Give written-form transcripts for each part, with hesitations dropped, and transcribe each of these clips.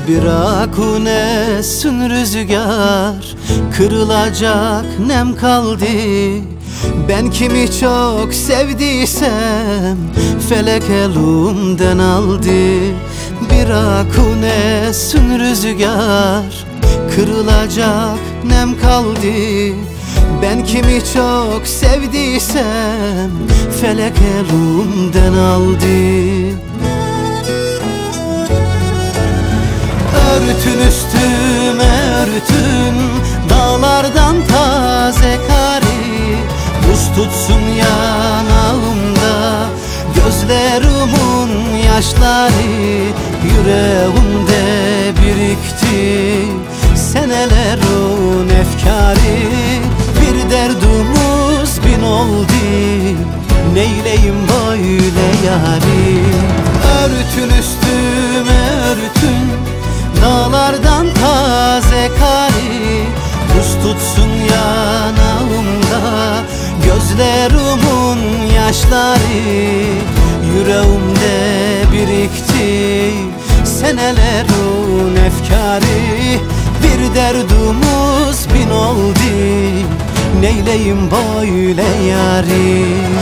Bir akunesin rüzgar, kırılacak nem kaldı. Ben kimi çok sevdiysem felek elimden aldı. Bir akunesin rüzgar, kırılacak nem kaldı. Ben kimi çok sevdiysem felek elimden aldı. Örtün üstüme örtün, dağlardan taze kari. Buz tutsun yanağımda gözlerimin yaşları. Yüreğimde birikti senelerin efkarı. Bir derdimiz bin oldu, neyleyim böyle yâri. Örtün üstüme örtün, dağlardan taze kari. Buz tutsun yanağımda gözlerimin yaşları. Yüreğimde birikti senelerin efkarı. Bir derdimiz bin oldu, neyleyim böyle yâri.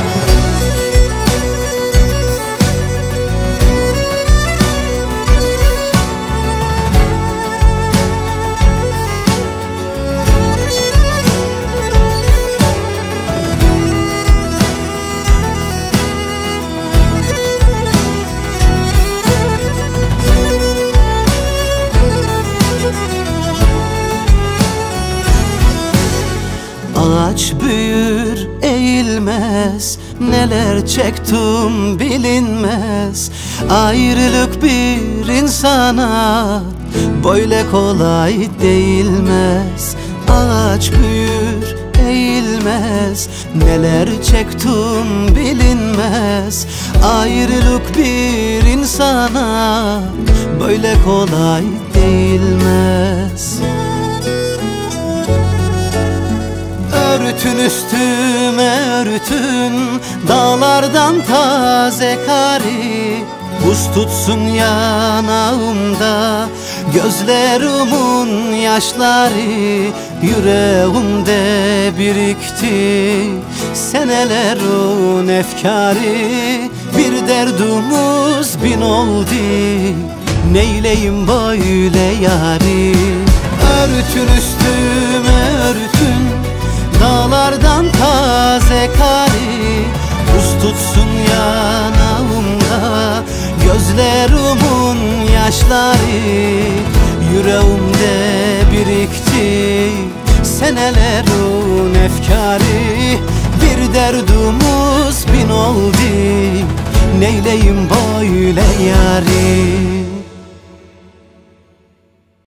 Ağaç büyür eğilmez, neler çektim bilinmez. Ayrılık bir insana böyle kolay değilmez. Ağaç büyür eğilmez, neler çektim bilinmez. Ayrılık bir insana böyle kolay değilmez. Örtün üstüme örtün, dağlardan taze kari. Buz tutsun yanağımda gözlerimin yaşları. Yüreğimde birikti senelerin efkarı. Bir derdimiz bin oldu, neyleyim böyle yâri. Örtün üstüme örtün, dağlardan taze kari. Buz tutsun yanağımda gözlerimin yaşları. Yüreğimde birikti senelerin efkarı. Bir derdimiz bin oldu, neyleyim böyle yâri.